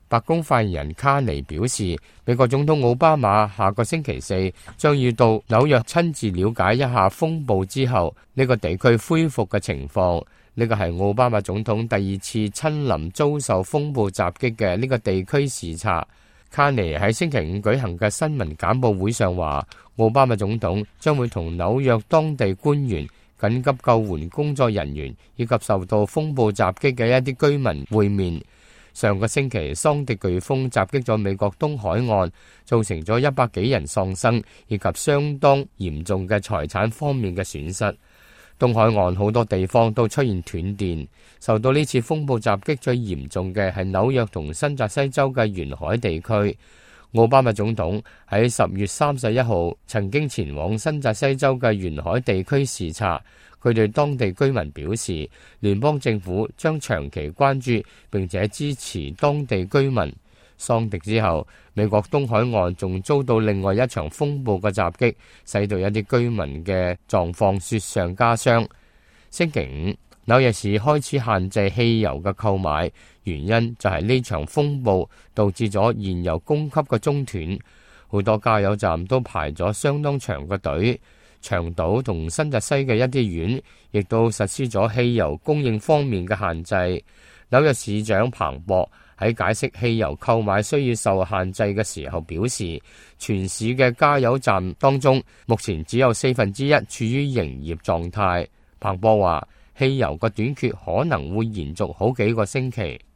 白宮發言人卡尼表示，美國總統奧巴馬下個星期四將要到紐約親自了解一下風暴之後呢個地區恢復嘅情況。呢個係奧巴馬總統第二次親臨遭受風暴襲擊嘅呢個地區視察。卡尼喺星期五舉行嘅新聞簡報會上話，奧巴馬總統將會同紐約當地官員、緊急救援工作人員以及受到風暴襲擊嘅一啲居民會面。上個星期，桑迪颶風襲擊咗美國東海岸，造成咗100幾人喪生，以及相當嚴重嘅財產方面嘅損失。東海岸好多地方都出現斷電，受到呢次風暴襲擊最嚴重嘅係紐約同新澤西州嘅沿海地區。奧巴馬總統喺10月31號曾經前往新澤西州嘅沿海地區視察，佢對當地居民表示，聯邦政府將長期關注並且支持當地居民。桑迪之後，美國東海岸仲遭到另外一場風暴嘅襲擊，使到一啲居民嘅狀況雪上加霜。星期五，紐約市開始限制汽油嘅購買，原因就係呢場風暴導致咗燃油供給嘅中斷，好多加油站都排咗相當長嘅隊。長島同新澤西嘅一啲縣亦都實施咗汽油供應方面嘅限制。紐約市長彭博喺解釋汽油購買需要受限制嘅時候表示，全市嘅加油站當中，目前只有1/4處於營業狀態。彭博話，汽油嘅短缺可能會延續好幾個星期。